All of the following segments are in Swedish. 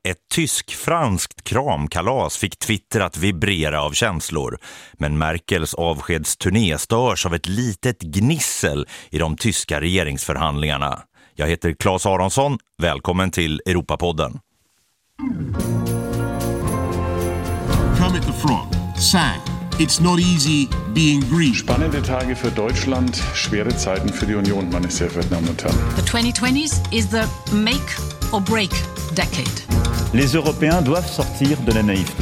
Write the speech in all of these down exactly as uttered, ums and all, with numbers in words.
Ett tysk-franskt kramkalas fick Twitter att vibrera av känslor. Men Merkels avskedsturné störs av ett litet gnissel i de tyska regeringsförhandlingarna. Jag heter Claes Aronsson. Välkommen till Europapodden. Kermit the Frog sang, "It's not easy being Greek." Spannende Tage für Deutschland, schwere Zeiten für die Union, meine sehr verehrten Damen und Herren. The twenty twenties is the make or break decade. Les Européens doivent sortir de la naïveté.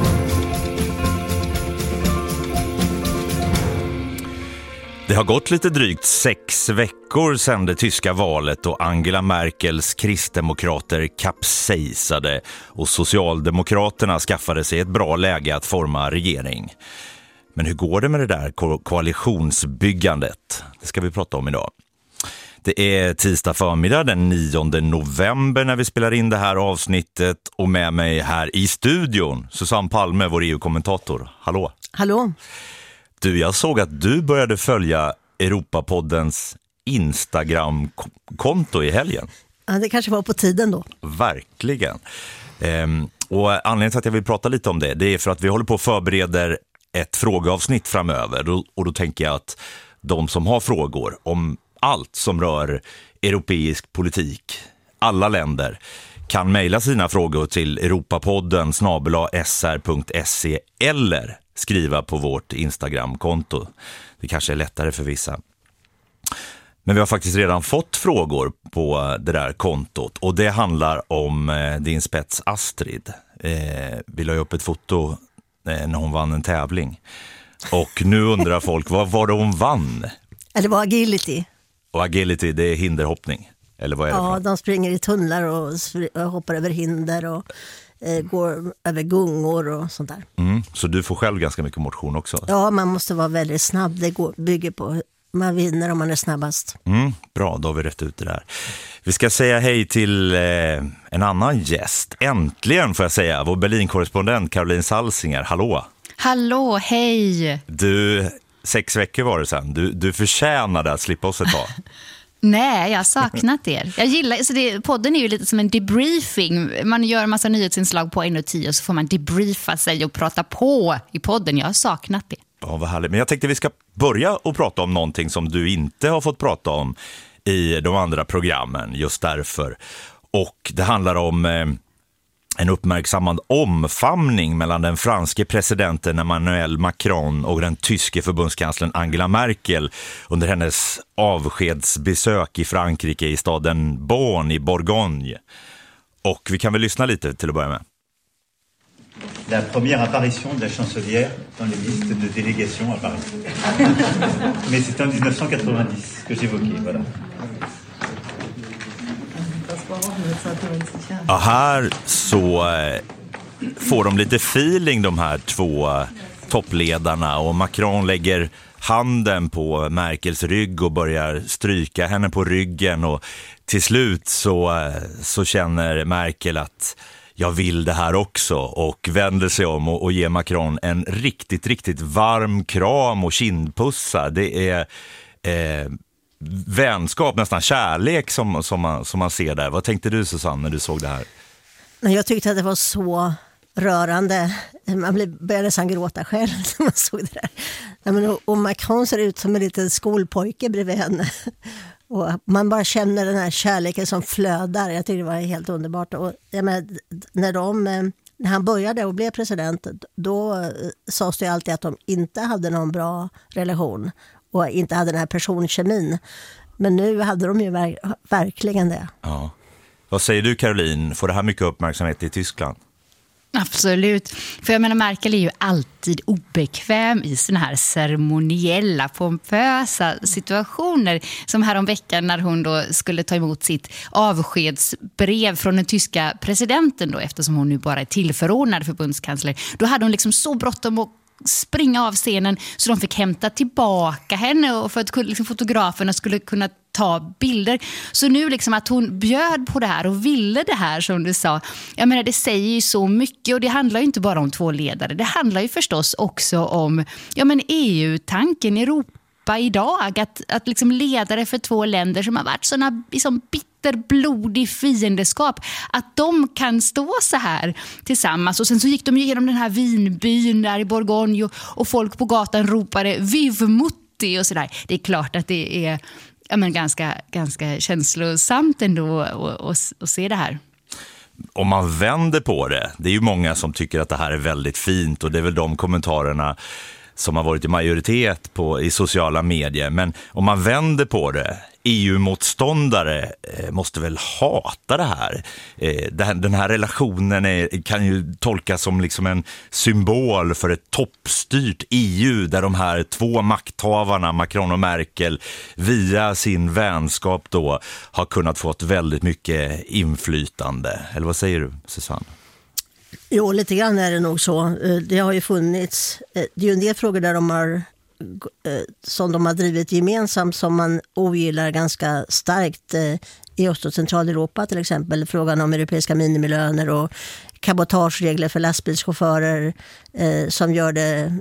Det har gått lite drygt sex veckor sedan det tyska valet och Angela Merkels kristdemokrater kapsejsade och Socialdemokraterna skaffade sig ett bra läge att forma regering. Men hur går det med det där ko- koalitionsbyggandet? Det ska vi prata om idag. Det är tisdag förmiddag den nionde november när vi spelar in det här avsnittet och med mig här i studion Susanne Palme, vår E U-kommentator. Hallå! Hallå! Du, jag såg att du började följa Europapoddens Instagram-konto i helgen. Ja, det kanske var på tiden då. Verkligen. Ehm, och anledningen till att jag vill prata lite om det, det är för att vi håller på att förbereda ett frågeavsnitt framöver. Och då tänker jag att de som har frågor om allt som rör europeisk politik, alla länder, kan mejla sina frågor till europapodden snabel-a s r punkt se eller skriva på vårt Instagram-konto. Det kanske är lättare för vissa. Men vi har faktiskt redan fått frågor på det där kontot. Och det handlar om eh, din spets Astrid. Eh, vi la upp ett foto eh, när hon vann en tävling. Och nu undrar folk, vad var det hon vann? Det var agility. Och agility, det är hinderhoppning. Eller vad är det Ja, för? de springer i tunnlar och, och hoppar över hinder och eh, går över gungor och sånt där. Mm, så du får själv ganska mycket motion också? Ja, man måste vara väldigt snabb. Det går, bygger på man vinner om man är snabbast. Mm, bra, då har vi rätt ut det där. Vi ska säga hej till eh, en annan gäst. Äntligen får jag säga, vår Berlin-korrespondent Caroline Salsinger. Hallå! Hallå, hej! Du, sex veckor var det sedan. Du, du förtjänade att slippa oss ett tag. Nej, jag har saknat er. Jag gillar, så det, podden är ju lite som en debriefing. Man gör en massa nyhetsinslag på en och tio och så får man debriefa sig och prata på i podden. Jag har saknat det. Ja, vad härligt. Men jag tänkte vi ska börja och prata om någonting som du inte har fått prata om i de andra programmen, just därför. Och det handlar om eh, en uppmärksammad omfamning mellan den franske presidenten Emmanuel Macron och den tyske förbundskanslern Angela Merkel under hennes avskedsbesök i Frankrike i staden Bonn i Bourgogne. Och vi kan väl lyssna lite till att börja med. La première apparition de la chancelière dans les listes de délégation à Paris. Mais c'est en dix-neuf cent quatre-vingt-dix que j'évoquais, voilà. Ja, här så eh, får de lite feeling, de här två eh, toppledarna, och Macron lägger handen på Merkels rygg och börjar stryka henne på ryggen, och till slut så, eh, så känner Merkel att jag vill det här också, och vänder sig om och, och ger Macron en riktigt, riktigt varm kram och kindpussar. Det är eh, vänskap, nästan kärlek som, som, man, som man ser där. Vad tänkte du, Susanne, när du såg det här? Jag tyckte att det var så rörande. Man började nästan gråta själv när man såg det där. Och Macron ser ut som en liten skolpojke bredvid henne. Och man bara känner den här kärleken som flödar. Jag tycker det var helt underbart. Och jag menar, när, de, när han började och blev president, då sades det alltid att de inte hade någon bra relation och inte hade den här personkemin. Men nu hade de ju ver- verkligen det. Ja. Vad säger du, Caroline? Får det här mycket uppmärksamhet i Tyskland? Absolut. För jag menar, Merkel är ju alltid obekväm i såna här ceremoniella, pompösa situationer. Som här om veckan när hon då skulle ta emot sitt avskedsbrev från den tyska presidenten då, eftersom hon nu bara är tillförordnad förbundskansler. Då hade hon liksom så bråttom att springa av scenen så de fick hämta tillbaka henne och för att liksom, fotograferna skulle kunna ta bilder. Så nu liksom att hon bjöd på det här och ville det här, som du sa. Jag menar, det säger ju så mycket, och det handlar ju inte bara om två ledare. Det handlar ju förstås också om ja, men E U-tanken, Europa Europa idag. Att, att liksom ledare för två länder som har varit sådana liksom bitterblodig fiendeskap, att de kan stå så här tillsammans. Och sen så gick de igenom den här vinbyn där i Bourgogne och, och folk på gatan ropade Vive Mutti och sådär. Det är klart att det är ja, men ganska, ganska känslosamt ändå att se det här. Om man vänder på det, det är ju många som tycker att det här är väldigt fint och det är väl de kommentarerna som har varit i majoritet på, i sociala medier. Men om man vänder på det, E U-motståndare eh, måste väl hata det här. Eh, det här den här relationen är, kan ju tolkas som liksom en symbol för ett toppstyrt E U där de här två makthavarna, Macron och Merkel, via sin vänskap då har kunnat få ett väldigt mycket inflytande. Eller vad säger du, Susanne? Jo, lite grann är det nog så. Det har ju funnits, det är ju en del frågor där de har, som de har drivit gemensamt som man ogillar ganska starkt i Öst- och Centraleuropa, till exempel frågan om europeiska minimilöner och kabotageregler för lastbilschaufförer som gör det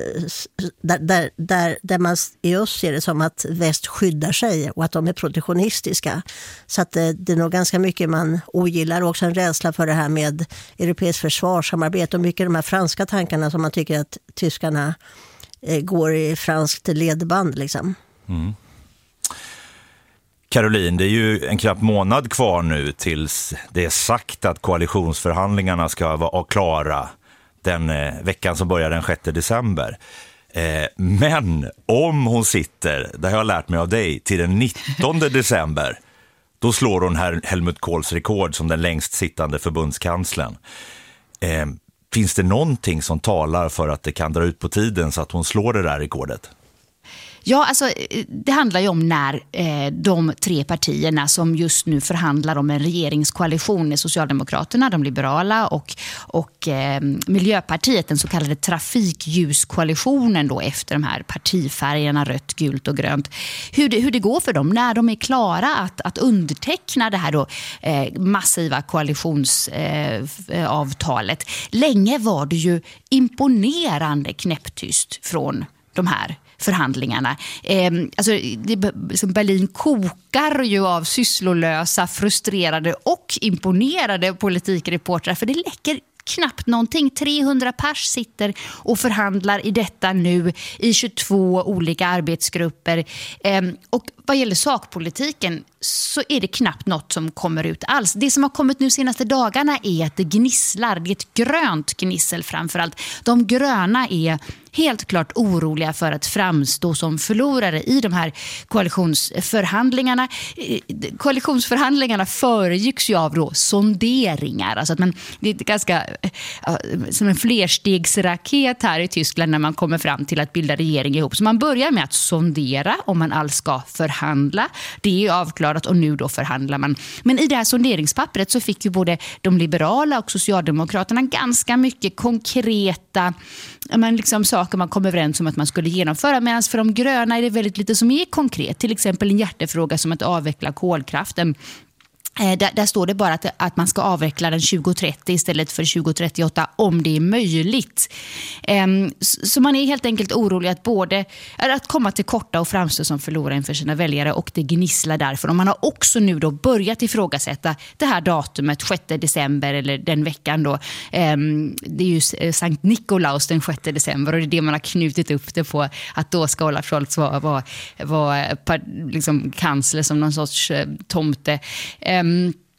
Där, där, där, där man i öst ser det som att väst skyddar sig och att de är protektionistiska. Så att det, det är nog ganska mycket man ogillar och också en rädsla för det här med europeiskt försvarssamarbete och mycket de här franska tankarna som man tycker att tyskarna eh, går i franskt ledband liksom. Mm. Caroline, det är ju en knapp månad kvar nu tills det är sagt att koalitionsförhandlingarna ska vara klara den eh, veckan som börjar den sjätte december. Eh, men om hon sitter, det har jag lärt mig av dig, till den nittonde december, då slår hon här Helmut Kohls rekord som den längst sittande förbundskanslern. Eh, finns det någonting som talar för att det kan dra ut på tiden så att hon slår det där rekordet? Ja, alltså det handlar ju om när eh, de tre partierna som just nu förhandlar om en regeringskoalition med Socialdemokraterna, de liberala och, och eh, Miljöpartiet, den så kallade trafikljuskoalitionen då efter de här partifärgerna rött, gult och grönt. Hur det, hur det går för dem när de är klara att, att underteckna det här då, eh, massiva koalitionsavtalet. Eh, Länge var det ju imponerande knäpptyst från de här förhandlingarna. Eh, alltså, det, liksom Berlin kokar ju av sysslolösa, frustrerade och imponerade politikreportrar, för det läcker knappt någonting. trehundra pers sitter och förhandlar i detta nu i tjugotvå olika arbetsgrupper. Eh, och vad gäller sakpolitiken så är det knappt något som kommer ut alls. Det som har kommit nu senaste dagarna är att det gnisslar. Det är ett grönt gnissel framförallt. De gröna är helt klart oroliga för att framstå som förlorare i de här koalitionsförhandlingarna. Koalitionsförhandlingarna föregicks ju av då sonderingar. Alltså att man, det är ganska ja, som en flerstegsraket här i Tyskland när man kommer fram till att bilda regering ihop. Så man börjar med att sondera om man alls ska förhandla. Det är avklarat och nu då förhandlar man. Men i det här sonderingspappret så fick ju både de liberala och Socialdemokraterna ganska mycket konkreta men liksom saker man kom överens om att man skulle genomföra, medan för de gröna är det väldigt lite som är konkret. Till exempel en hjärtefråga som att avveckla kolkraften. Där, där står det bara att, att man ska avveckla den tjugo trettio istället för tjugo trettioåtta om det är möjligt. Um, så man är helt enkelt orolig att både att komma till korta och framstå som förlorare inför sina väljare, och det gnisslar därför. Och man har också nu då börjat ifrågasätta det här datumet, sjätte december eller den veckan då. Um, det är ju Sankt Nikolaus den sjätte december och det är det man har knutit upp det på, att då ska Olaf Scholz vara, vara, vara liksom kansler som någon sorts uh, tomte. Um,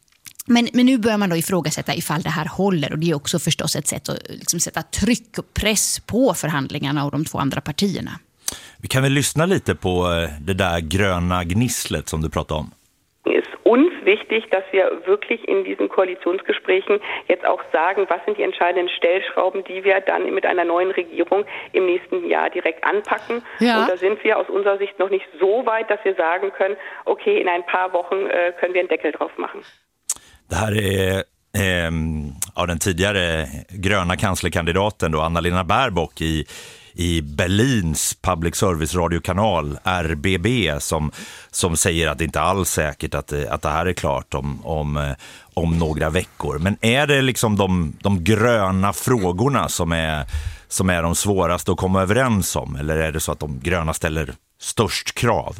Men, men nu börjar man då ifrågasätta ifall det här håller, och det är också förstås ett sätt att liksom sätta tryck och press på förhandlingarna och de två andra partierna. Vi kan väl lyssna lite på det där gröna gnisslet som du pratade om. Es ist uns wichtig, dass wir wirklich in diesen Koalitionsgesprächen jetzt auch sagen, was sind die entscheidenden Stellschrauben, die wir dann mit einer neuen Regierung im nächsten Jahr direkt anpacken. Ja. Und da sind wir aus unserer Sicht noch nicht so weit, dass wir sagen können, okay, in ein paar Wochen äh, können wir einen Deckel drauf machen. Det här är eh, ja, den tidigare gröna kanslerkandidaten då, Anna-Lena Baerbock i, i Berlins public service radiokanal R B B som, som säger att det inte alls säkert att, att det här är klart om, om, om några veckor. Men är det liksom de, de gröna frågorna som är, som är de svåraste att komma överens om? Eller är det så att de gröna ställer störst krav?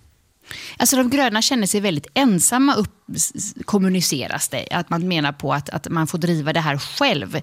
Alltså de gröna känner sig väldigt ensamma upp, kommuniceras det. Att man menar på att, att man får driva det här själv.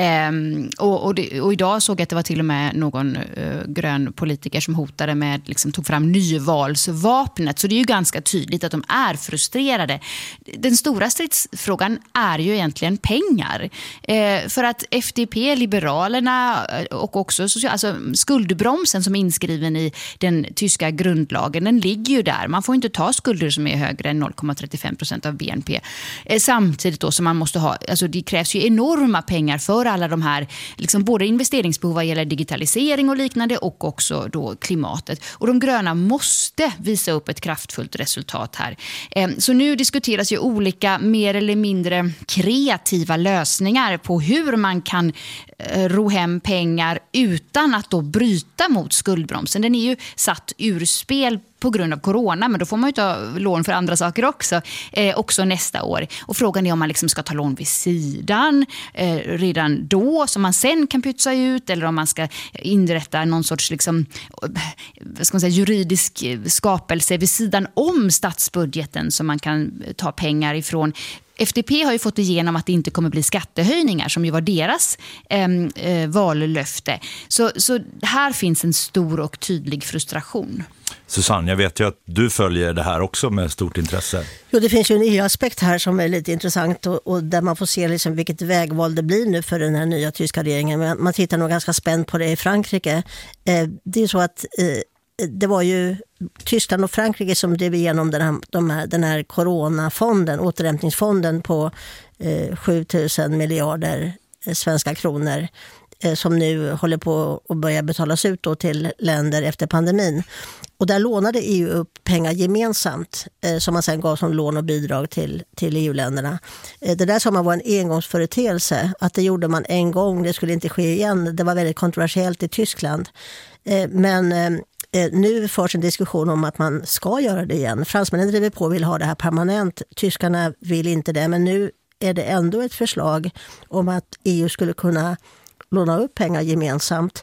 Ehm, och, och, det, och idag såg jag att det var till och med någon uh, grön politiker som hotade med, liksom tog fram nyvalsvapnet. Så det är ju ganska tydligt att de är frustrerade. Den stora stridsfrågan är ju egentligen pengar. Ehm, för att F D P, Liberalerna och också social, alltså skuldbromsen som är inskriven i den tyska grundlagen, den ligger ju där. Man får inte ta skulder som är högre än noll komma trettiofem procent av B N P. Eh, samtidigt då som man måste ha, alltså det krävs ju enorma pengar för alla de här, liksom både investeringsbehov vad gäller digitalisering och liknande och också då klimatet. Och de gröna måste visa upp ett kraftfullt resultat här. Eh, så nu diskuteras ju olika mer eller mindre kreativa lösningar på hur man kan eh, ro hem pengar utan att då bryta mot skuldbromsen. Den är ju satt ur spel på grund av corona, men då får man ju ta lån för andra saker också, eh, också nästa år. Och frågan är om man liksom ska ta lån vid sidan eh, redan då, som man sen kan pytsa ut, eller om man ska inrätta någon sorts liksom, vad ska man säga, juridisk skapelse vid sidan om statsbudgeten som man kan ta pengar ifrån. F D P har ju fått igenom att det inte kommer bli skattehöjningar som ju var deras eh, eh, vallöfte. Så, så här finns en stor och tydlig frustration. Susanne, jag vet ju att du följer det här också med stort intresse. Jo, det finns ju en ny aspekt här som är lite intressant och, och där man får se liksom vilket vägval det blir nu för den här nya tyska regeringen. Men man tittar nog ganska spänt på det i Frankrike. Eh, det är så att eh, det var ju Tyskland och Frankrike som drev igenom den här, de här, den här coronafonden, återhämtningsfonden på eh, sju tusen miljarder eh, svenska kronor eh, som nu håller på att börja betalas ut då till länder efter pandemin. Och där lånade E U upp pengar gemensamt eh, som man sen gav som lån och bidrag till, till E U-länderna. Eh, det där som man var en engångsföreteelse, att det gjorde man en gång, det skulle inte ske igen. Det var väldigt kontroversiellt i Tyskland. Eh, men eh, nu förs en diskussion om att man ska göra det igen. Fransmännen driver på och vill ha det här permanent. Tyskarna vill inte det, men nu är det ändå ett förslag om att E U skulle kunna låna upp pengar gemensamt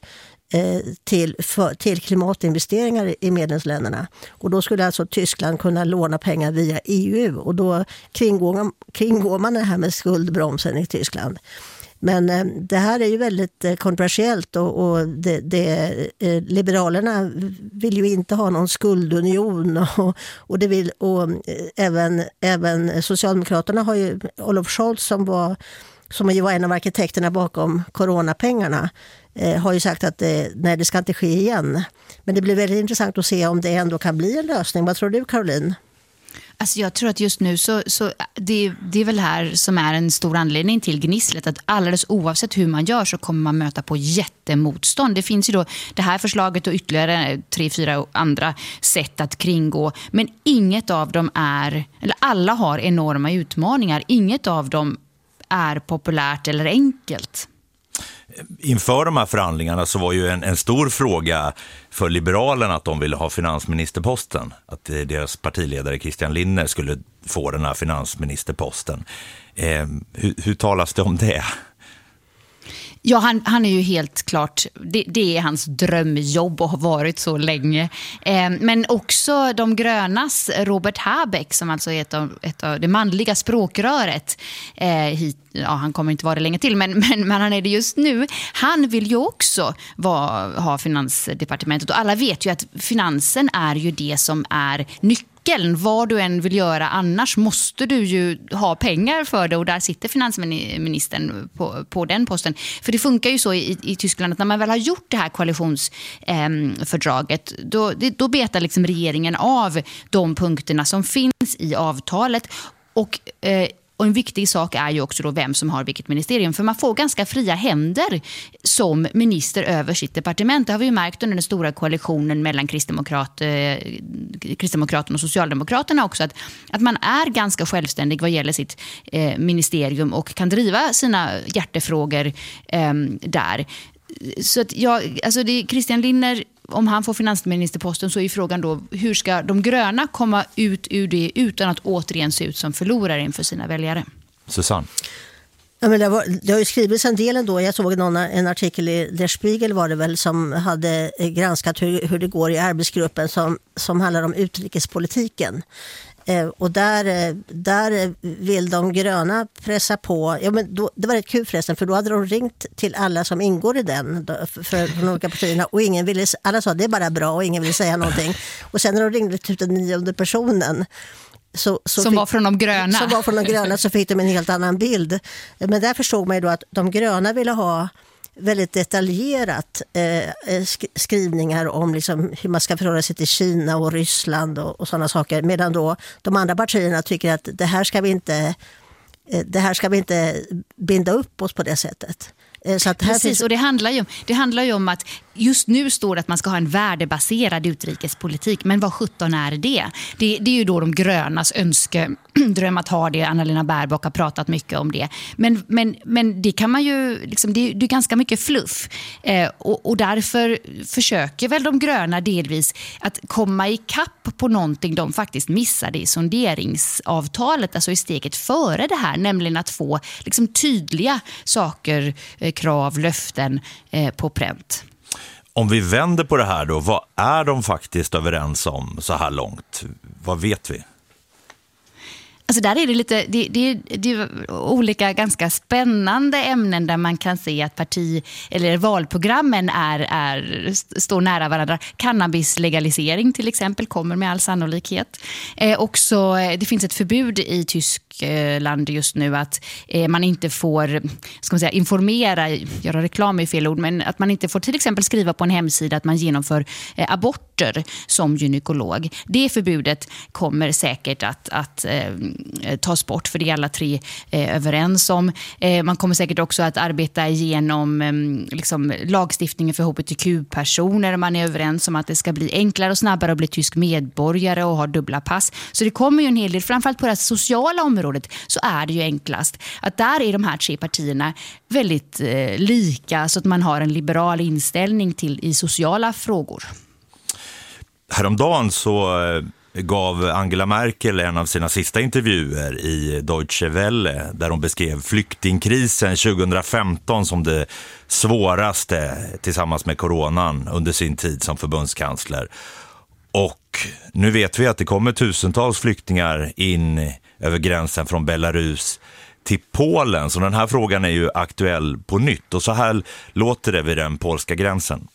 Till, för, till klimatinvesteringar i medlemsländerna. Och då skulle alltså Tyskland kunna låna pengar via E U och då kringgår, kringgår man det här med skuldbromsen i Tyskland. Men eh, det här är ju väldigt eh, kontroversiellt och, och det, det, eh, Liberalerna vill ju inte ha någon skuldunion och, och, det vill, och eh, även, även Socialdemokraterna har ju Olof Scholz som var som ju var en av arkitekterna bakom coronapengarna, eh, har ju sagt att det, nej, det ska inte ske igen. Men det blir väldigt intressant att se om det ändå kan bli en lösning. Vad tror du, Caroline? Alltså jag tror att just nu så, så det, det är väl här som är en stor anledning till gnisslet, att alldeles oavsett hur man gör så kommer man möta på jättemotstånd. Det finns ju då det här förslaget och ytterligare tre, fyra andra sätt att kringgå, men inget av dem är, eller alla har enorma utmaningar, inget av dem är populärt eller enkelt. Inför de här förhandlingarna så var ju en, en stor fråga för Liberalerna att de ville ha finansministerposten. Att deras partiledare Christian Lindner skulle få den här finansministerposten. Eh, hur, hur talas det om det? Ja, han, han är ju helt klart, det, det är hans drömjobb och har varit så länge. Eh, men också de grönas Robert Habeck, som alltså är ett av, ett av det manliga språkröret eh, hit. Ja, han kommer inte vara det länge till, men, men, men han är det just nu. Han vill ju också vara, ha finansdepartementet, och alla vet ju att finansen är ju det som är nyckeln. Vad du än vill göra, annars måste du ju ha pengar för det, och där sitter finansministern på, på den posten. För det funkar ju så i, i Tyskland att när man väl har gjort det här koalitionsfördraget, eh, då, då betar liksom regeringen av de punkterna som finns i avtalet. Och eh, Och en viktig sak är ju också då vem som har vilket ministerium. För man får ganska fria händer som minister över sitt departement. Det har vi ju märkt under den stora koalitionen mellan kristdemokrat, eh, Kristdemokraterna och Socialdemokraterna också. Att, att man är ganska självständig vad gäller sitt eh, ministerium och kan driva sina hjärtefrågor eh, där. Så att jag, alltså det är Christian Lindner, om han får finansministerposten, så är frågan då hur ska de gröna komma ut ur det utan att återigen se ut som förlorare inför sina väljare? Susanne? Ja, men det, var, det har ju skrivits en del ändå. Jag såg någon, en artikel i Der Spiegel var det väl, som hade granskat hur, hur det går i arbetsgruppen som, som handlar om utrikespolitiken. Eh, och där, där vill de gröna pressa på. Ja, men då, det var rätt kul förresten, för då hade de ringt till alla som ingår i den för, för de olika partierna, och ingen ville, alla sa det är bara bra och ingen ville säga någonting. Och sen när de ringde till den nionde personen Så, så som fick, var från de gröna. Som var från de gröna så fick de en helt annan bild. Men där förstod man ju då att de gröna ville ha väldigt detaljerat eh, skrivningar om liksom hur man ska förhålla sig till Kina och Ryssland och, och sådana saker. Medan då de andra partierna tycker att det här ska vi inte, eh, det här ska vi inte binda upp oss på det sättet. Så att här Precis, finns... och det handlar, ju, det handlar ju om att just nu står det att man ska ha en värdebaserad utrikespolitik. Men vad sjutton är det? Det, det är ju då de grönas önskedröm att ha det. Anna-Lena Baerbock har pratat mycket om det. Men, men, men det kan man ju, liksom, det, det är ganska mycket fluff. Eh, och, och därför försöker väl de gröna delvis att komma i kapp på någonting de faktiskt missade i sonderingsavtalet. Alltså i steget före det här. Nämligen att få liksom, tydliga saker, eh, krav, löften eh, på pränt. Om vi vänder på det här då, vad är de faktiskt överens om så här långt? Vad vet vi? Alltså där är det lite det, det, det är olika ganska spännande ämnen där man kan se att parti eller valprogrammen är, är, står nära varandra. Cannabislegalisering till exempel kommer med all sannolikhet. Eh, också, det finns ett förbud i Tyskland just nu att eh, man inte får ska man säga, informera, göra reklam i fel ord, men att man inte får till exempel skriva på en hemsida att man genomför eh, aborter som gynekolog. Det förbudet kommer säkert att, att eh, tas bort, för det är alla tre eh, överens om. Eh, man kommer säkert också att arbeta igenom eh, liksom, lagstiftningen för H B T Q-personer. Man är överens om att det ska bli enklare och snabbare att bli tysk medborgare och ha dubbla pass. Så det kommer ju en hel del, framförallt på det sociala området så är det ju enklast. Att där är de här tre partierna väldigt eh, lika, så att man har en liberal inställning till i sociala frågor. Häromdagen så gav Angela Merkel en av sina sista intervjuer i Deutsche Welle där hon beskrev flyktingkrisen tjugohundrafemton som det svåraste tillsammans med coronan under sin tid som förbundskansler. Och nu vet vi att det kommer tusentals flyktingar in över gränsen från Belarus till Polen. Så den här frågan är ju aktuell på nytt. Och så här låter det vid den polska gränsen.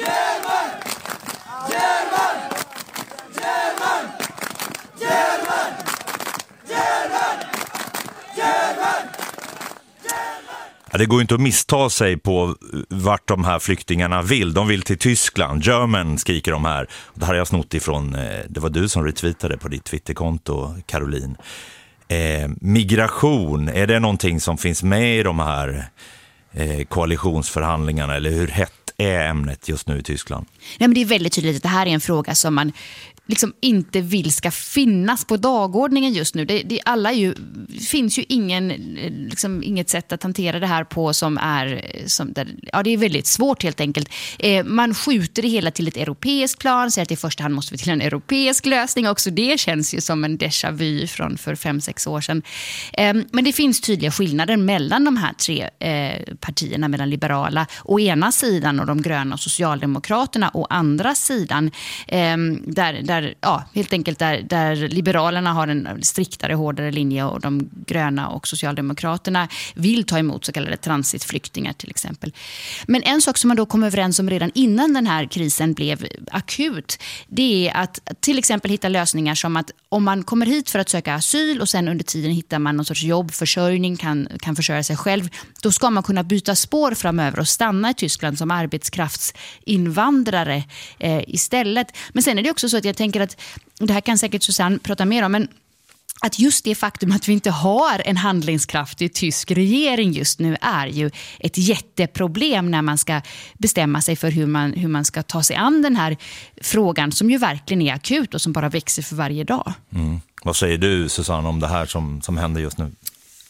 Det går inte att missta sig på vart de här flyktingarna vill. De vill till Tyskland. German skriker de här. Det här har jag snott ifrån, det var du som retweetade på ditt Twitterkonto, Caroline. Eh, migration, är det någonting som finns med i de här eh, koalitionsförhandlingarna? Eller hur hett är ämnet just nu i Tyskland? Nej, men det är väldigt tydligt att det här är en fråga som man liksom inte vill ska finnas på dagordningen just nu. Det, det alla är ju, finns ju ingen, liksom, inget sätt att hantera det här på som är som där, ja, det är väldigt svårt helt enkelt. Eh, man skjuter det hela till ett europeiskt plan, säger att i första hand måste vi till en europeisk lösning. Också det känns ju som en déjà vu från för fem, sex år sedan. Eh, men det finns tydliga skillnader mellan de här tre eh, partierna, mellan liberala å ena sidan och de gröna och socialdemokraterna å andra sidan. Eh, där, där Ja, helt enkelt där, där liberalerna har en striktare, hårdare linje och de gröna och socialdemokraterna vill ta emot så kallade transitflyktingar till exempel. Men en sak som man då kom överens om redan innan den här krisen blev akut, det är att till exempel hitta lösningar som att om man kommer hit för att söka asyl och sen under tiden hittar man någon sorts jobb, försörjning, kan, kan försörja sig själv, då ska man kunna byta spår framöver och stanna i Tyskland som arbetskraftsinvandrare eh, istället. Men sen är det också så att jag tänker att det här kan säkert Susanne prata mer om, men att just det faktum att vi inte har en handlingskraftig tysk regering just nu är ju ett jätteproblem när man ska bestämma sig för hur man, hur man ska ta sig an den här frågan som ju verkligen är akut och som bara växer för varje dag. Mm. Vad säger du, Susanne, om det här som, som händer just nu?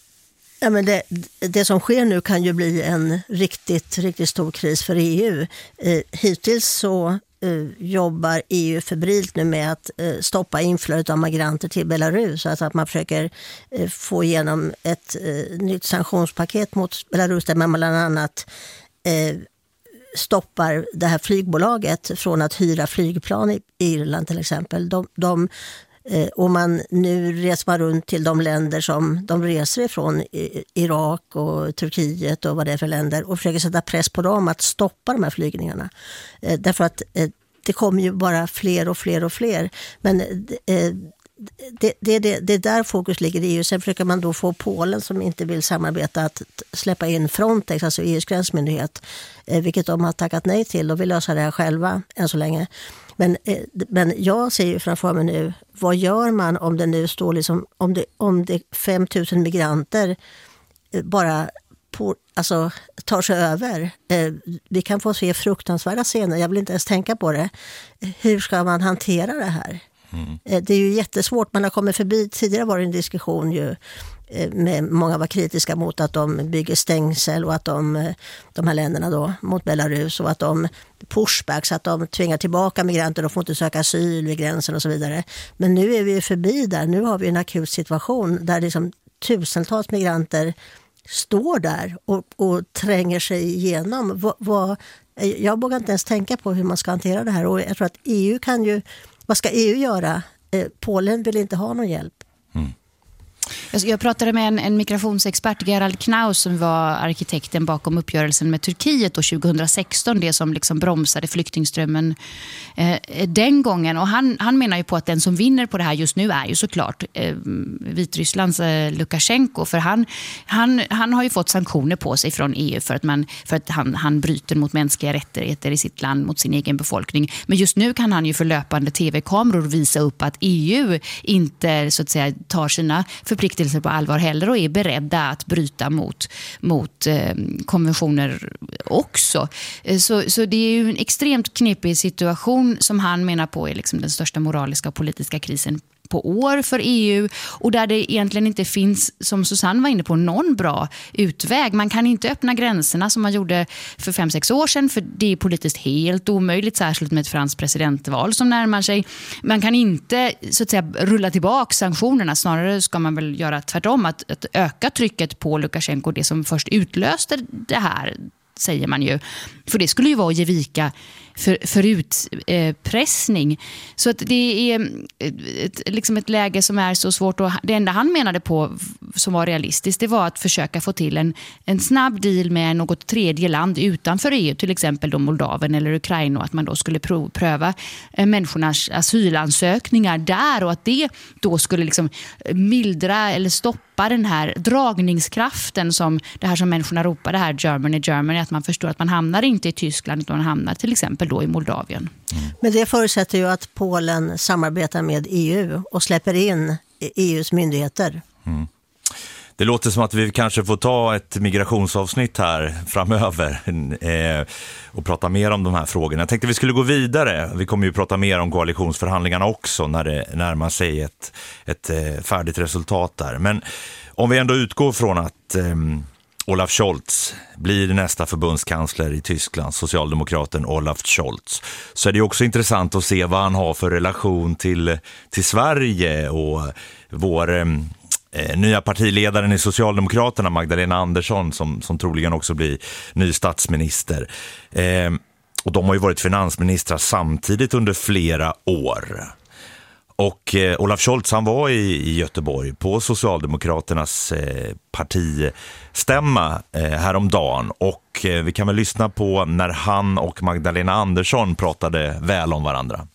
Ja, men det, det som sker nu kan ju bli en riktigt, riktigt stor kris för E U. Eh, hittills så uh, jobbar E U febrilt nu med att uh, stoppa inflödet av migranter till Belarus. Alltså att man försöker uh, få igenom ett uh, nytt sanktionspaket mot Belarus där man bland annat uh, stoppar det här flygbolaget från att hyra flygplan i Irland till exempel. De, de, eh, och man, nu reser man runt till de länder som de reser ifrån, i, Irak och Turkiet och vad det är för länder, och försöker sätta press på dem att stoppa de här flygningarna. Eh, därför att eh, det kommer ju bara fler och fler och fler. Men eh, Det, det, det, det är där fokus ligger i E U. Sen försöker man då få Polen som inte vill samarbeta att släppa in Frontex, alltså E U:s gränsmyndighet, eh, vilket de har tackat nej till och vill lösa det här själva än så länge. Men, eh, men jag ser ju framför mig nu, vad gör man om det nu står liksom, om det, om det fem tusen migranter eh, bara på, alltså, tar sig över. Eh, vi kan få se fruktansvärda scener, jag vill inte ens tänka på det. Hur ska man hantera det här? Mm. Det är ju jättesvårt. Man har kommit förbi, tidigare var det en diskussion ju, med många var kritiska mot att de bygger stängsel och att de, de här länderna då mot Belarus, och att de pushbacks, att de tvingar tillbaka migranter och får inte söka asyl vid gränsen och så vidare. Men nu är vi förbi där. Nu har vi en akut situation där liksom tusentals migranter står där och, och tränger sig igenom. Vad, vad, jag vågar inte ens tänka på hur man ska hantera det här, och jag tror att E U kan ju, vad ska E U göra? Eh, Polen vill inte ha någon hjälp. Mm. Jag pratade med en, en migrationsexpert, Gerald Knaus, som var arkitekten bakom uppgörelsen med Turkiet då tjugohundrasexton, det som liksom bromsade flyktingströmmen eh, den gången. Och han, han menar ju på att den som vinner på det här just nu är ju såklart eh, Vitrysslands eh, Lukasjenko. För han, han, han har ju fått sanktioner på sig från E U för att, man, för att han, han bryter mot mänskliga rättigheter i sitt land, mot sin egen befolkning. Men just nu kan han ju för löpande tv-kameror visa upp att E U inte så att säga tar sina förpliktelser på allvar heller och är beredda att bryta mot, mot eh, konventioner också. Så, så det är ju en extremt knepig situation som han menar på är liksom den största moraliska och politiska krisen på år för E U, och där det egentligen inte finns, som Susanne var inne på, någon bra utväg. Man kan inte öppna gränserna som man gjorde för fem sex år sedan, för det är politiskt helt omöjligt, särskilt med ett franskt presidentval som närmar sig. Man kan inte så att säga rulla tillbaka sanktionerna, snarare ska man väl göra tvärtom, att, att öka trycket på Lukasjenko, det som först utlöste det här, säger man ju. För det skulle ju vara att ge vika för, för utpressning. Eh, så att det är ett, liksom ett läge som är så svårt. Och det enda han menade på som var realistiskt, det var att försöka få till en, en snabb deal med något tredje land utanför E U, till exempel då Moldavien eller Ukraina, och att man då skulle prov, pröva eh, människornas asylansökningar där, och att det då skulle liksom mildra eller stoppa den här dragningskraften som det här som människorna ropar, det här Germany, Germany, att man förstår att man hamnar inte i Tyskland utan man hamnar till exempel då i Moldavien. Mm. Men det förutsätter ju att Polen samarbetar med E U och släpper in E U:s myndigheter. Mm. Det låter som att vi kanske får ta ett migrationsavsnitt här framöver eh, och prata mer om de här frågorna. Jag tänkte vi skulle gå vidare. Vi kommer ju prata mer om koalitionsförhandlingarna också när det närmar sig ett, ett eh, färdigt resultat där. Men om vi ändå utgår från att eh, Olaf Scholz blir nästa förbundskansler i Tyskland, socialdemokraten Olaf Scholz, så är det också intressant att se vad han har för relation till, till Sverige och vår... Eh, Eh, nya partiledaren i Socialdemokraterna, Magdalena Andersson, som, som troligen också blir ny statsminister. Eh, och de har ju varit finansministrar samtidigt under flera år. Och eh, Olaf Scholz, han var i, i Göteborg på Socialdemokraternas eh, partistämma eh, häromdagen. Och eh, vi kan väl lyssna på när han och Magdalena Andersson pratade väl om varandra.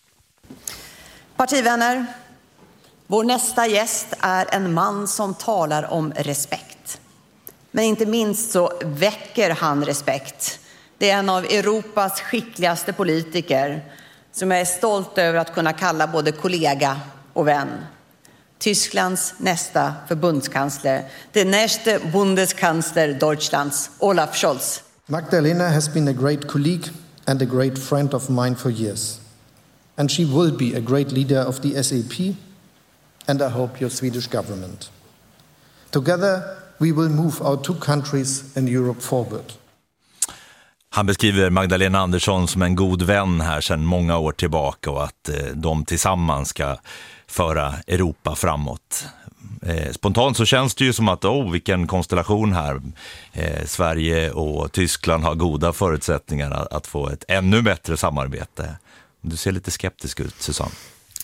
Partivänner, vår nästa gäst är en man som talar om respekt. Men inte minst så väcker han respekt. Det är en av Europas skickligaste politiker som jag är stolt över att kunna kalla både kollega och vän. Tysklands nästa förbundskansler, der nächste Bundeskansler Deutschlands, Olaf Scholz. Magdalena has been a great colleague and a great friend of mine for years. And she will be a great leader of the S A P. And I hope your Swedish government. Together we will move our two countries and Europe forward. Han beskriver Magdalena Andersson som en god vän här sedan många år tillbaka och att eh, de tillsammans ska föra Europa framåt. Eh, spontant så känns det ju som att, oh, vilken konstellation här. Eh, Sverige och Tyskland har goda förutsättningar att, att få ett ännu bättre samarbete. Du ser lite skeptisk ut, Susanne.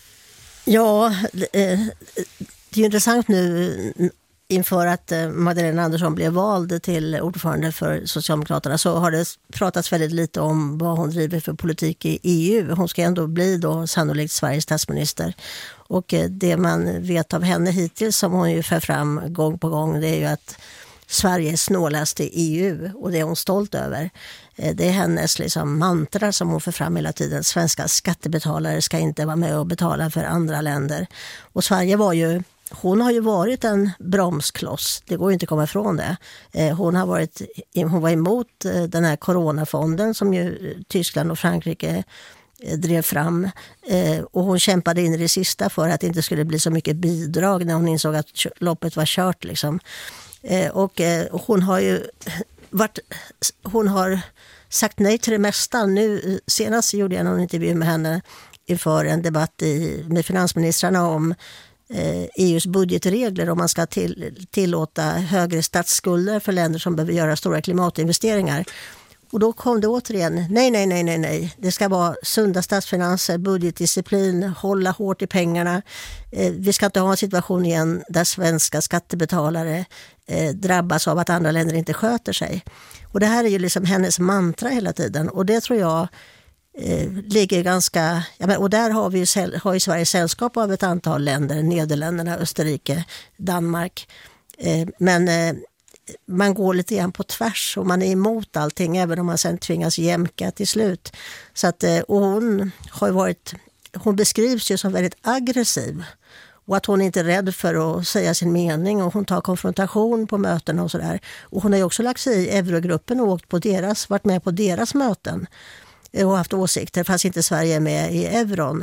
Ja, eh, det är ju intressant nu inför att Magdalena Andersson blev vald till ordförande för Socialdemokraterna, så har det pratats väldigt lite om vad hon driver för politik i E U. Hon ska ändå bli då sannolikt Sveriges statsminister. Och det man vet av henne hittills, som hon ju för fram gång på gång, det är ju att Sverige är snålast i E U, och det är hon stolt över. Det är hennes liksom mantra som hon för fram hela tiden. Svenska skattebetalare ska inte vara med och betala för andra länder. Och Sverige var ju Hon har ju varit en bromskloss, det går ju inte att komma ifrån det. Hon, har varit, hon var emot den här coronafonden som ju Tyskland och Frankrike drev fram. Och hon kämpade in i det sista för att det inte skulle bli så mycket bidrag när hon insåg att loppet var kört. Liksom. Och hon har ju varit, hon har sagt nej till det mesta. Nu, senast gjorde jag en intervju med henne inför en debatt i, med finansministrarna om E U:s budgetregler, om man ska till, tillåta högre statsskulder för länder som behöver göra stora klimatinvesteringar. Och då kom det återigen, nej, nej, nej, nej, nej. Det ska vara sunda statsfinanser, budgetdisciplin, hålla hårt i pengarna. Eh, vi ska inte ha en situation igen där svenska skattebetalare eh, drabbas av att andra länder inte sköter sig. Och det här är ju liksom hennes mantra hela tiden, och det tror jag Eh, ligger ganska, ja, men, och där har vi ju, har ju Sverige sällskap av ett antal länder, Nederländerna, Österrike, Danmark, eh, men eh, man går lite grann på tvärs och man är emot allting, även om man sen tvingas jämka till slut. Så att, eh, och hon har ju varit, hon beskrivs ju som väldigt aggressiv, och att hon inte är rädd för att säga sin mening, och hon tar konfrontation på möten och sådär. Och hon har ju också lagt sig i Eurogruppen och åkt på deras, varit med på deras möten och haft åsikter, fast inte Sverige är med i euron.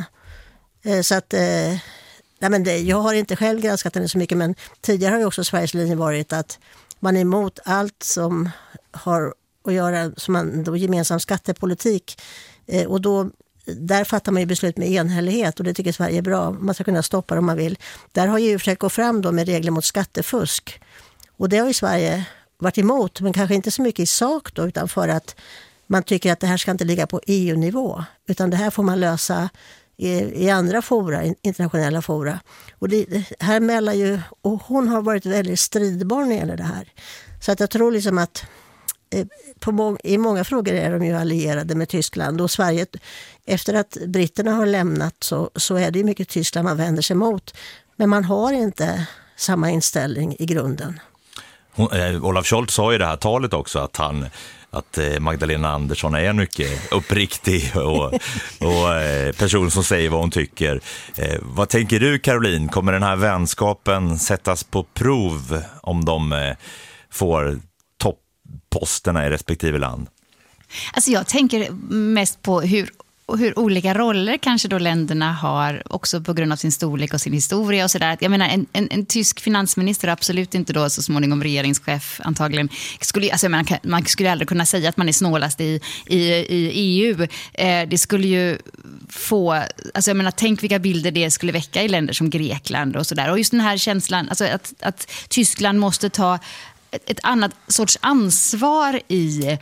Så att, nej men det, jag har inte själv granskat henne så mycket, men tidigare har ju också Sveriges linje varit att man är emot allt som har att göra som man, då, gemensam skattepolitik. Och då, där fattar man ju beslut med enhällighet, och det tycker Sverige är bra. Man ska kunna stoppa det om man vill. Där har ju försökt gå fram då med regler mot skattefusk. Och det har ju Sverige varit emot, men kanske inte så mycket i sak då, utan för att man tycker att det här ska inte ligga på E U-nivå, utan det här får man lösa i, i andra fora, internationella fora. Och det här mellan ju, och hon har varit väldigt stridbar när det gäller det här. Så att jag tror liksom att eh, på må, i många frågor är de ju allierade med Tyskland, och Sverige, efter att britterna har lämnat, så, så är det ju mycket Tyskland man vänder sig mot. Men man har inte samma inställning i grunden. Hon, eh, Olaf Scholz sa i det här talet också att han att Magdalena Andersson är en mycket uppriktig och, och eh, person som säger vad hon tycker. Eh, vad tänker du, Caroline? Kommer den här vänskapen sättas på prov om de eh, får toppposterna i respektive land? Alltså jag tänker mest på hur och hur olika roller kanske då länderna har, också på grund av sin storlek och sin historia och sådär. Jag menar, en, en, en tysk finansminister, absolut inte då så småningom regeringschef antagligen. Skulle, alltså jag menar, man skulle aldrig kunna säga att man är snålast i, i, i E U. Eh, det skulle ju få, alltså jag menar, tänk vilka bilder det skulle väcka i länder som Grekland och sådär. Och just den här känslan, alltså att, att Tyskland måste ta ett, ett annat sorts ansvar i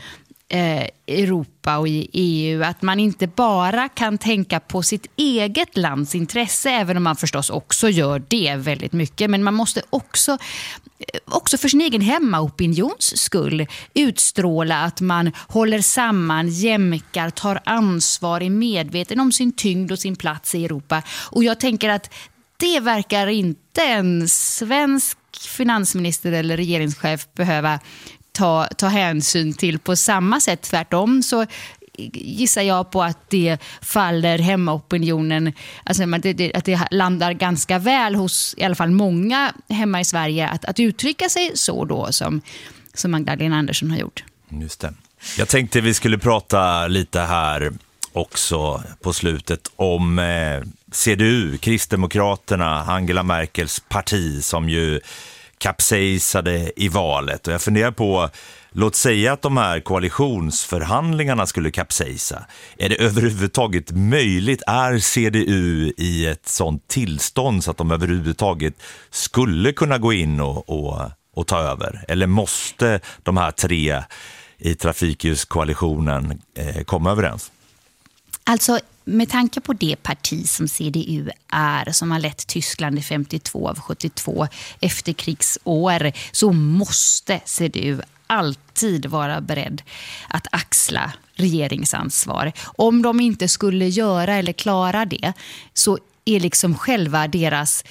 Europa och i E U, att man inte bara kan tänka på sitt eget lands intresse, även om man förstås också gör det väldigt mycket, men man måste också också för sin egen hemmaopinions skull utstråla att man håller samman, jämkar, tar ansvar, är medveten om sin tyngd och sin plats i Europa. Och jag tänker att det verkar inte en svensk finansminister eller regeringschef behöva Ta, ta hänsyn till på samma sätt. Tvärtom så gissar jag på att det faller hemmaopinionen, alltså det, det, att det landar ganska väl hos i alla fall många hemma i Sverige att, att uttrycka sig så då som, som Magdalena Andersson har gjort. Just det. Jag tänkte vi skulle prata lite här också på slutet om eh, C D U, Kristdemokraterna, Angela Merkels parti, som ju kapsejsade i valet. Och jag funderar på, låt säga att de här koalitionsförhandlingarna skulle kapsejsa. Är det överhuvudtaget möjligt? Är C D U i ett sånt tillstånd så att de överhuvudtaget skulle kunna gå in och, och, och ta över? Eller måste de här tre i trafikljuskoalitionen eh, komma överens? Alltså, med tanke på det parti som C D U är, som har lett Tyskland i femtiotvå av sjuttiotvå efterkrigsår, så måste C D U alltid vara beredd att axla regeringsansvar. Om de inte skulle göra eller klara det, så är liksom själva deras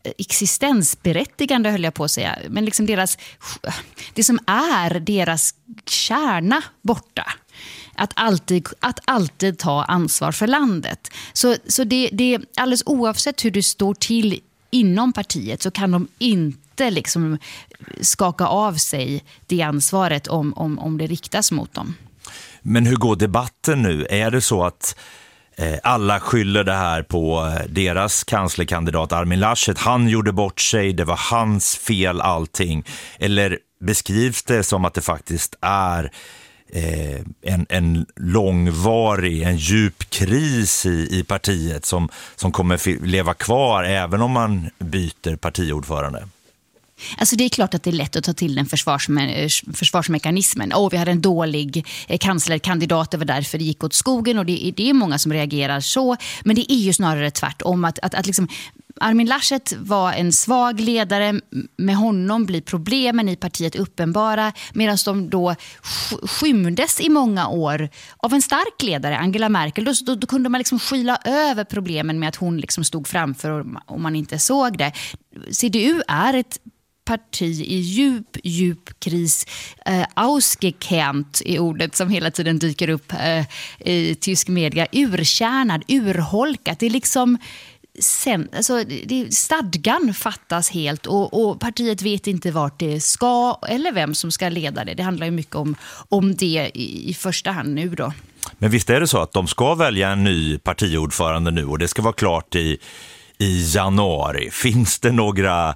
existensberättigande, höll jag på att säga, men liksom deras, det som är deras kärna borta. Att alltid, att alltid ta ansvar för landet. Så, så det, det alldeles oavsett hur det står till inom partiet, så kan de inte liksom skaka av sig det ansvaret om, om, om det riktas mot dem. Men hur går debatten nu? Är det så att eh, alla skyller det här på deras kanslerkandidat Armin Laschet? Han gjorde bort sig, det var hans fel allting. Eller beskrivs det som att det faktiskt är Eh, en, en långvarig, en djup kris i, i partiet som, som kommer leva kvar även om man byter partiordförande? Alltså det är klart att det är lätt att ta till den försvarsme- försvarsmekanismen. Åh, vi hade en dålig eh, kanslerkandidat, det var därför det gick åt skogen, och det, det är många som reagerar så. Men det är ju snarare tvärtom, att, att, att liksom Armin Laschet var en svag ledare, med honom blir problemen i partiet uppenbara, medan de då skymdes i många år av en stark ledare, Angela Merkel. Då, då, då kunde man liksom skyla över problemen med att hon liksom stod framför och, och man inte såg det. C D U är ett parti i djup, djup kris. Eh, ausgekänt är ordet som hela tiden dyker upp eh, i tysk media. Urkärnad, urholkat. Det är liksom sen, alltså, det, stadgan fattas helt, och, och partiet vet inte vart det ska eller vem som ska leda det. Det handlar ju mycket om, om det i, i första hand nu då. Men visst är det så att de ska välja en ny partiordförande nu, och det ska vara klart i, i januari. Finns det några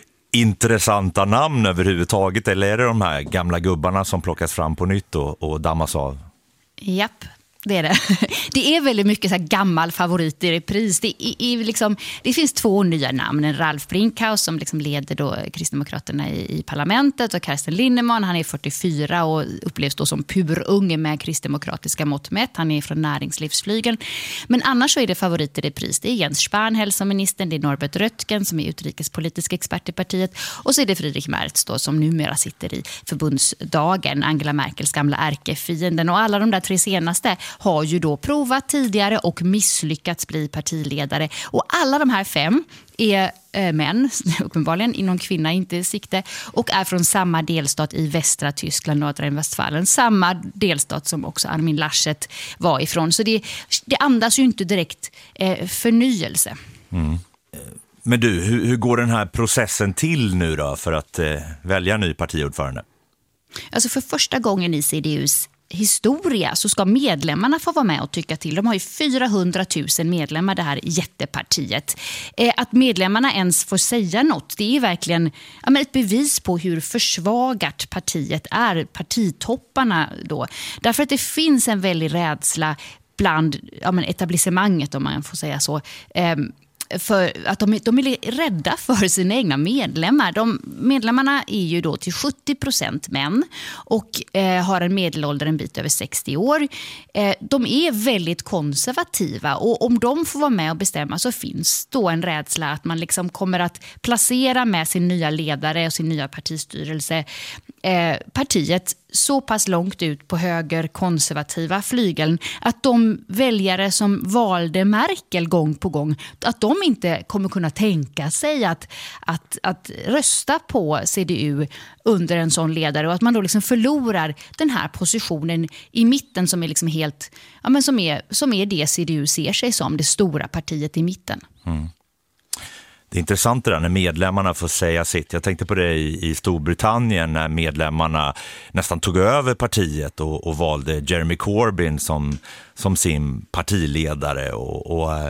intressanta namn överhuvudtaget, eller är det de här gamla gubbarna som plockas fram på nytt och, och dammas av? Japp. Det är det. Det är väldigt mycket så här gammal favorit i repris. Det, är, är liksom, det finns två nya namn. Ralf Brinkhaus som liksom leder då Kristdemokraterna i, i parlamentet, och Carsten Lindemann, han är fyrtiofyra och upplevs då som purunge med kristdemokratiska mått mätt. Han är från näringslivsflygen. Men annars så är det favoriter i repris. Det är Jens Spahn, hälsoministern, det är Norbert Röttgen som är utrikespolitisk expert i partiet, och så är det Friedrich Merz då, som numera sitter i förbundsdagen, Angela Merkels gamla ärkefienden. Och alla de där tre senaste har ju då provat tidigare och misslyckats bli partiledare. Och alla de här fem är äh, män, uppenbarligen inom kvinna inte i sikte, och är från samma delstat i västra Tyskland, Nordrhein-Westfalen. Samma delstat som också Armin Laschet var ifrån. Så det, det andas ju inte direkt äh, förnyelse. Mm. Men du, hur, hur går den här processen till nu då för att äh, välja ny partiordförande? Alltså för första gången i C D U:s historia så ska medlemmarna få vara med och tycka till. De har ju fyrahundratusen medlemmar, det här jättepartiet. Eh, att medlemmarna ens får säga något, det är verkligen ja, men ett bevis på hur försvagat partiet är, partitopparna då. Därför att det finns en väldig rädsla bland ja, men etablissemanget, om man får säga så, eh, för att de, de är rädda för sina egna medlemmar. De, medlemmarna är ju då till sjuttio procent män och eh, har en medelålder en bit över sextio år. Eh, de är väldigt konservativa, och om de får vara med och bestämma så finns då en rädsla att man liksom kommer att placera med sin nya ledare och sin nya partistyrelse eh, partiet så pass långt ut på höger konservativa flygeln att de väljare som valde Merkel gång på gång, att de inte kommer kunna tänka sig att, att, att rösta på C D U under en sån ledare, och att man då liksom förlorar den här positionen i mitten som är liksom helt, ja, men som är, som är det C D U ser sig som, det stora partiet i mitten. Mm. Det är intressant det där när medlemmarna får säga sitt. Jag tänkte på det i, i Storbritannien när medlemmarna nästan tog över partiet och, och valde Jeremy Corbyn som, som sin partiledare. Och, och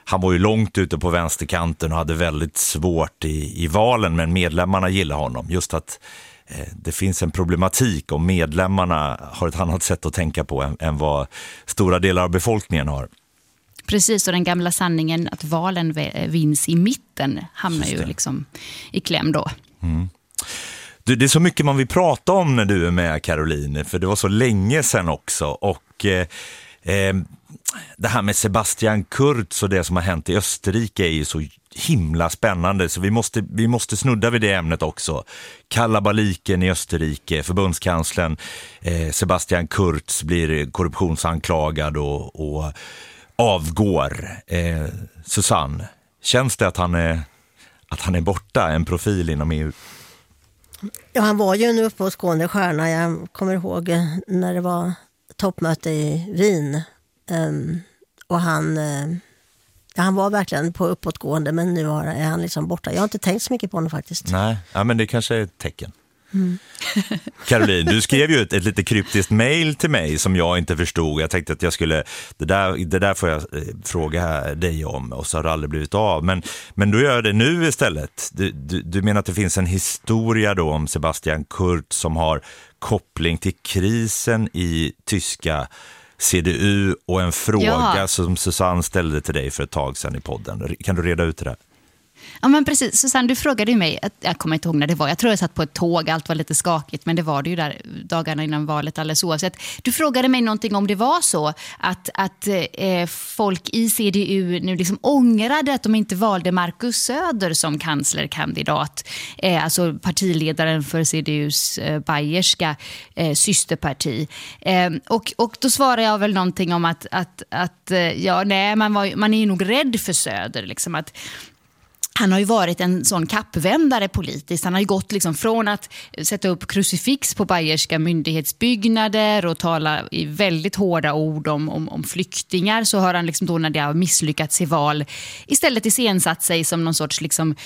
han var ju långt ute på vänsterkanten och hade väldigt svårt i, i valen, men medlemmarna gillar honom. Just att eh, det finns en problematik om medlemmarna har ett annat sätt att tänka på än, än vad stora delar av befolkningen har. Precis, och den gamla sanningen att valen vinns i mitten hamnar ju liksom i kläm då. Mm. Du, det är så mycket man vill prata om när du är med, Caroline, för det var så länge sedan också. Och eh, eh, det här med Sebastian Kurz och det som har hänt i Österrike är ju så himla spännande, så vi måste, vi måste snudda vid det ämnet också. Kalabaliken i Österrike, förbundskanslern eh, Sebastian Kurz blir korruptionsanklagad och, och avgår. Eh, Susanne, känns det att han är, att han är borta, en profil inom E U? Ja, han var ju en uppåtgående stjärna. Jag kommer ihåg när det var toppmöte i Wien. Um, och han, uh, ja, han var verkligen på uppåtgående, men nu är han liksom borta. Jag har inte tänkt så mycket på honom faktiskt. Nej, ja, men det kanske är ett tecken. Mm. Caroline, du skrev ju ett, ett lite kryptiskt mejl till mig som jag inte förstod. Jag tänkte att jag skulle, det där, det där får jag eh, fråga dig om, och så har det aldrig blivit av. Men, men då gör jag det nu istället. Du, du, du menar att det finns en historia då om Sebastian Kurz som har koppling till krisen i tyska C D U och en fråga ja. som Susanne ställde till dig för ett tag sedan i podden. Kan du reda ut det där? Ja, men precis. Susanne, du frågade ju mig, jag kommer inte ihåg när det var, jag tror jag satt på ett tåg, allt var lite skakigt, men det var det ju där dagarna innan valet alldeles oavsett. Du frågade mig någonting om det var så att, att eh, folk i C D U nu liksom ångrade att de inte valde Markus Söder som kanslerkandidat, eh, alltså partiledaren för C D U:s eh, bayerska eh, systerparti. Eh, och, och då svarade jag väl någonting om att, att, att eh, ja, nej, man, var, man är ju nog rädd för Söder, liksom att han har ju varit en sån kappvändare politiskt. Han har ju gått liksom från att sätta upp krucifix på bayerska myndighetsbyggnader och tala i väldigt hårda ord om, om, om flyktingar, så har han liksom då när det har misslyckats i val istället iscensatt sig som någon sorts liksom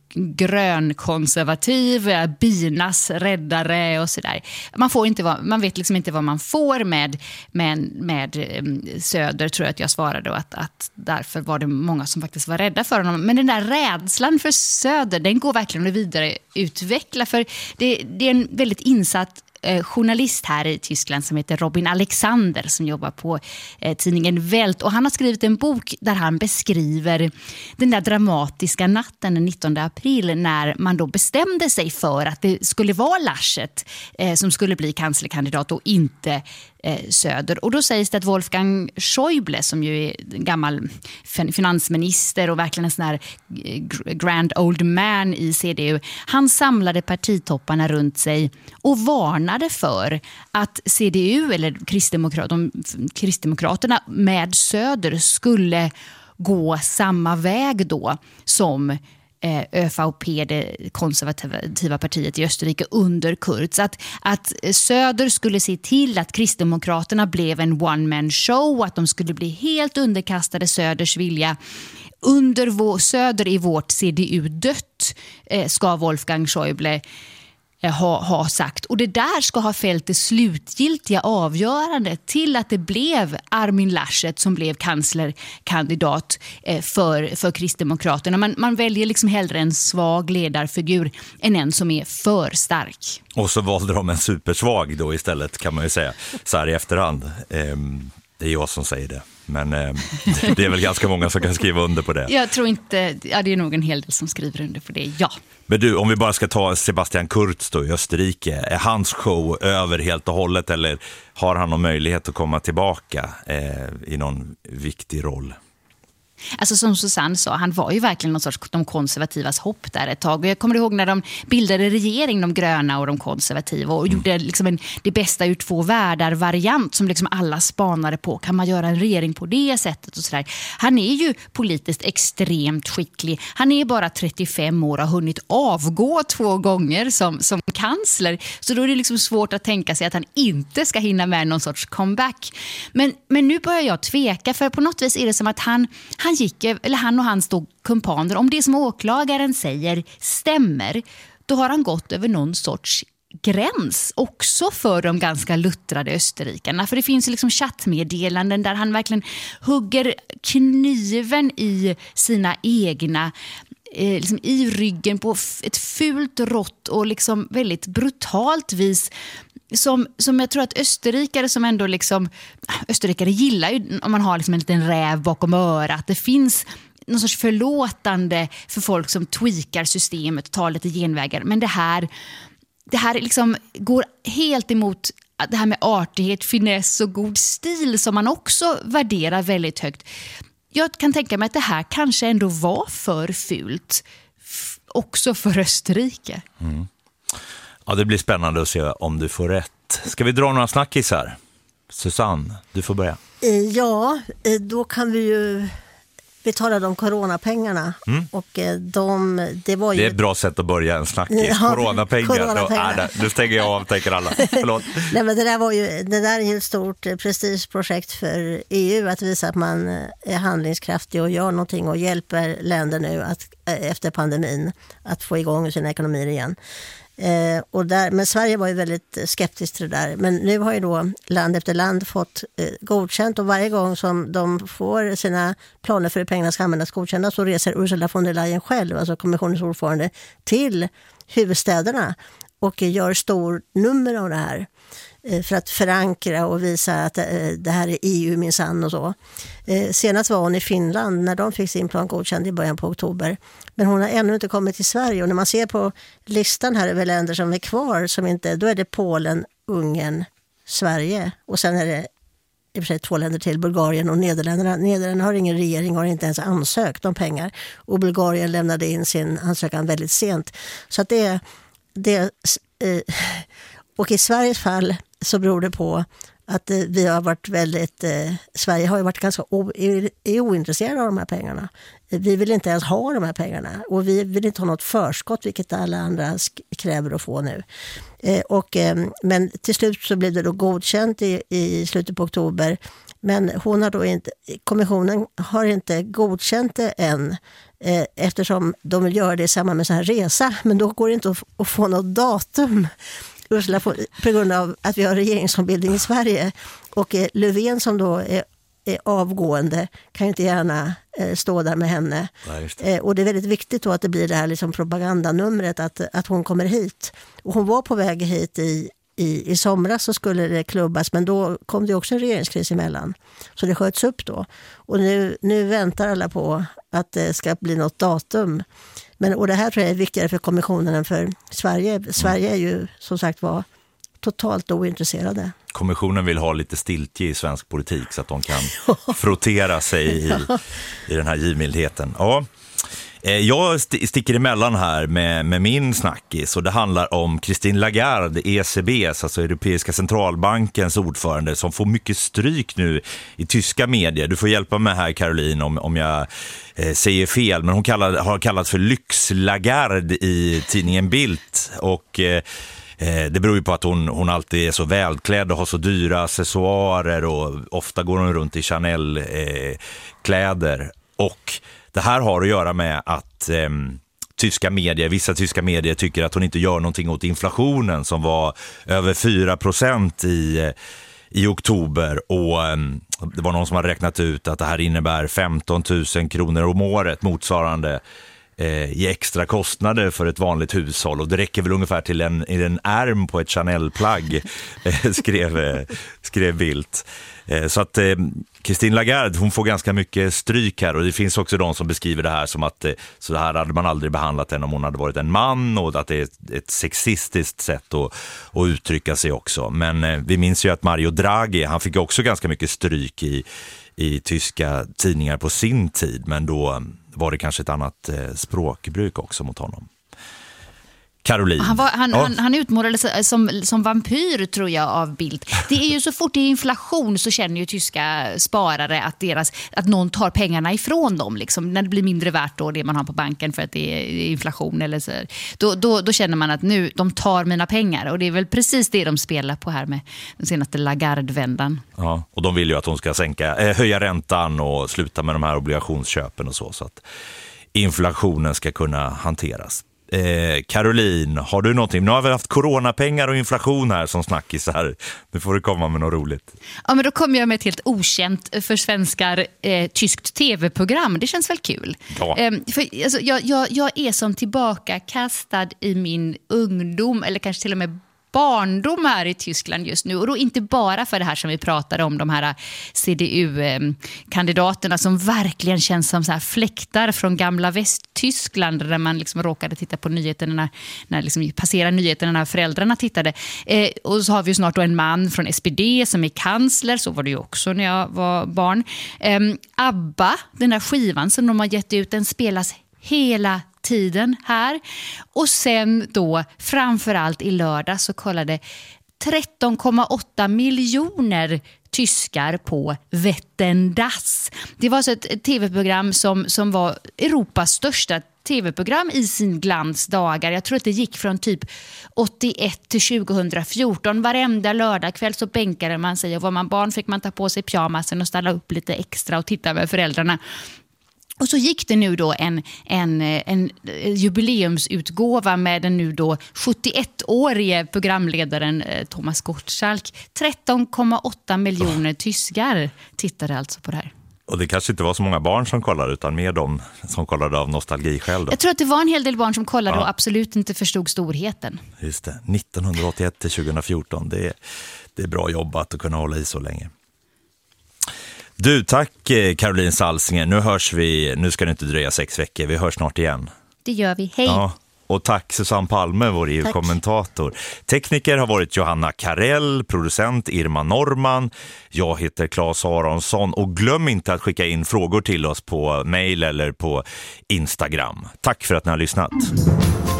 grönkonservativ, binas räddare och sådär. Man får inte vara, man vet liksom inte vad man får med, med, med Söder, tror jag att jag svarade, och att, att därför var det många som faktiskt var rädda för honom. Men den där rädslan för Söder, den går verkligen att vidare utveckla, för det, det är en väldigt insatt journalist här i Tyskland som heter Robin Alexander som jobbar på eh, tidningen Welt, och han har skrivit en bok där han beskriver den där dramatiska natten den nittonde april när man då bestämde sig för att det skulle vara Laschet eh, som skulle bli kanslerkandidat och inte eh, Söder. Och då sägs det att Wolfgang Schäuble, som ju är gammal finansminister och verkligen en sån här grand old man i C D U, han samlade partitopparna runt sig och varnade för att C D U eller Kristdemokrat, de, Kristdemokraterna med Söder skulle gå samma väg då som eh, ÖVP, det konservativa partiet i Österrike under Kurz. Att, att Söder skulle se till att Kristdemokraterna blev en one-man show, att de skulle bli helt underkastade Söders vilja. Under vår, Söder i vårt C D U dött, eh, ska Wolfgang Schäuble Ha, ha sagt. Och det där ska ha fällt det slutgiltiga avgörande till att det blev Armin Laschet som blev kanslerkandidat eh, för, för Kristdemokraterna. Man, man väljer liksom hellre en svag ledarfigur än en som är för stark. Och så valde de en supersvag då istället, kan man ju säga, så här i efterhand. Ehm, det är jag som säger det. Men eh, det är väl ganska många som kan skriva under på det. Jag tror inte, ja, det är nog en hel del som skriver under på det, ja. Men du, om vi bara ska ta Sebastian Kurz då i Österrike, är hans show över helt och hållet, eller har han någon möjlighet att komma tillbaka eh, i någon viktig roll? Alltså som Susanne sa, han var ju verkligen någon sorts de konservativas hopp där ett tag. Jag kommer ihåg när de bildade regering, de gröna och de konservativa, och mm. gjorde liksom en det bästa ur två världar variant som liksom alla spanade på. Kan man göra en regering på det sättet och sådär. Han är ju politiskt extremt skicklig. Han är bara trettiofem år och har hunnit avgå två gånger som, som kansler. Så då är det liksom svårt att tänka sig att han inte ska hinna med någon sorts comeback. Men, men nu börjar jag tveka, för på något vis är det som att han, han gick, eller han och hans då kumpaner, om det som åklagaren säger stämmer, då har han gått över någon sorts gräns också för de ganska luttrade österrikarna. För det finns liksom chattmeddelanden där han verkligen hugger kniven i sina egna, eh, liksom i ryggen på ett fult, rått och liksom väldigt brutalt vis. Som, som jag tror att österrikare som ändå liksom, österrikare gillar ju om man har liksom en liten räv bakom örat. Det finns någon sorts förlåtande för folk som tweakar systemet och tar lite genvägar. Men det här, det här liksom går helt emot det här med artighet, finess och god stil som man också värderar väldigt högt. Jag kan tänka mig att det här kanske ändå var för fult också för Österrike. Mm. Ja, det blir spännande att se om du får rätt. Ska vi dra några snackisar? Susanne, du får börja. Ja, då kan vi ju... Vi talade om coronapengarna. Mm. Och de, det, var ju... det är ett bra sätt att börja en snackis. Ja, coronapengar. coronapengar. Då, äh, nu stänger jag av, tänker alla. Förlåt. Nej, men det där var ju, det där är ju ett stort prestigeprojekt för E U att visa att man är handlingskraftig och gör någonting och hjälper länder nu att, efter pandemin att få igång sina ekonomier igen. Eh, och där, men Sverige var ju väldigt skeptiskt till det där. Men nu har ju då land efter land fått eh, godkänt, och varje gång som de får sina planer för hur pengarna ska användas godkända så reser Ursula von der Leyen själv, alltså kommissionens ordförande, till huvudstäderna och gör stor nummer av det här eh, för att förankra och visa att eh, det här är E U minsann och så. Eh, senast var hon i Finland när de fick sin plan godkänd i början på oktober. Men hon har ännu inte kommit till Sverige, och när man ser på listan här över länder som är kvar, som inte, då är det Polen, Ungern, Sverige, och sen är det i och för sig två länder till, Bulgarien och Nederländerna. Nederländerna har ingen regering och har inte ens ansökt om pengar, och Bulgarien lämnade in sin ansökan väldigt sent. Så att det, det eh, och i Sveriges fall så beror det på att eh, vi har varit väldigt, eh, Sverige har ju varit ganska o, är, är ointresserade av de här pengarna. Vi vill inte ens ha de här pengarna, och vi vill inte ha något förskott, vilket alla andra sk- kräver att få nu. Eh, och, eh, men till slut så blev det då godkänt i, i slutet på oktober, men hon har då inte, kommissionen har inte godkänt det än, eh, eftersom de vill göra det i samband med så här resa, men då går det inte att, f- att få något datum. Ursula, på grund av att vi har regeringsombildning i Sverige, och eh, Löfven som då är, är avgående kan ju inte gärna eh, stå där med henne. Nej, det. Eh, och det är väldigt viktigt då att det blir det här liksom propagandanumret att, att hon kommer hit. Och hon var på väg hit i, i, i somras, så skulle det klubbas, men då kom det också en regeringskris emellan. Så det sköts upp då. Och nu, nu väntar alla på att det ska bli något datum. Men, och det här tror jag är viktigare för kommissionen än för Sverige. Sverige är ju som sagt var totalt ointresserade. Kommissionen vill ha lite stiltje i svensk politik så att de kan frottera sig i, i den här givmildheten. Ja. Jag sticker emellan här med, med min snackis, och det handlar om Christine Lagarde, E C B:s, alltså Europeiska centralbankens ordförande, som får mycket stryk nu i tyska medier. Du får hjälpa mig här, Caroline, om, om jag eh, säger fel, men hon kallad, har kallats för Lyx-Lagarde i tidningen Bild, och eh, det beror ju på att hon, hon alltid är så välklädd och har så dyra accessoarer, och ofta går hon runt i Chanel-kläder. Eh, och det här har att göra med att eh, tyska medier, vissa tyska medier tycker att hon inte gör någonting åt inflationen som var över fyra procent i, i oktober. Och eh, det var någon som har räknat ut att det här innebär femton tusen kronor om året motsvarande i extra kostnader för ett vanligt hushåll, och det räcker väl ungefär till en, en ärm på ett Chanel-plagg, skrev, skrev Bildt. Så att Christine Lagarde, hon får ganska mycket stryk här, och det finns också de som beskriver det här som att så här hade man aldrig behandlat henne om hon hade varit en man, och att det är ett, ett sexistiskt sätt att, att uttrycka sig också. Men vi minns ju att Mario Draghi, han fick också ganska mycket stryk i, i tyska tidningar på sin tid, men då var det kanske ett annat eh, språkbruk också mot honom. Caroline. Han, var, han, ja. han, han utmålades som, som vampyr, tror jag, av Bild. Det är ju så fort det är inflation så känner ju tyska sparare att, deras, att någon tar pengarna ifrån dem. Liksom, när det blir mindre värt då, det man har på banken för att det är inflation. Eller så, då, då, då känner man att nu, de tar mina pengar. Och det är väl precis det de spelar på här med den senaste Lagarde-vändan. Ja, och de vill ju att hon ska sänka, eh, höja räntan och sluta med de här obligationsköpen och så. Så att inflationen ska kunna hanteras. Eh, Caroline, har du någonting? Nu har vi haft coronapengar och inflation här som snackis här. Nu får du komma med något roligt. Ja, men då kommer jag med ett helt okänt för svenskar eh, tyskt tv-program. Det känns väl kul. Ja. Eh, för, alltså, jag, jag, jag är som tillbaka kastad i min ungdom, eller kanske till och med barndom här i Tyskland just nu. Och då inte bara för det här som vi pratade om, de här C D U-kandidaterna som verkligen känns som så här fläktar från gamla Västtyskland, där man liksom råkade titta på nyheterna när, när liksom passerade nyheterna när föräldrarna tittade. Eh, och så har vi ju snart då en man från S P D som är kansler, så var det ju också när jag var barn. Eh, ABBA, den där skivan som de har gett ut, den spelas hela tiden här. Och sen då framförallt i lördag så kollade tretton komma åtta miljoner tyskar på Wetten, das. Det var så ett tv-program som, som var Europas största tv-program i sin glansdagar. Jag tror att det gick från typ åttioett till tjugohundrafjorton. Varenda lördagkväll så bänkade man sig, och var man barn fick man ta på sig pyjamasen och ställa upp lite extra och titta med föräldrarna. Och så gick det nu då en, en, en jubileumsutgåva med den nu då sjuttioettårige programledaren Thomas Gottschalk. tretton komma åtta miljoner tyskar tittade alltså på det här. Och det kanske inte var så många barn som kollade, utan mer de som kollade av nostalgiskäl då. Jag tror att det var en hel del barn som kollade, ja, och absolut inte förstod storheten. Just det, nittonhundraåttioett till tjugohundrafjorton. Det är, det är bra jobbat att kunna hålla i så länge. Du, tack Caroline Salsinger. Nu hörs vi, nu ska det inte dröja sex veckor. Vi hörs snart igen. Det gör vi, hej. Ja, och tack Susanne Palme, vår E U-kommentator. Tekniker har varit Johanna Karell, producent Irma Norman. Jag heter Claes Aronsson, och glöm inte att skicka in frågor till oss på mejl eller på Instagram. Tack för att ni har lyssnat.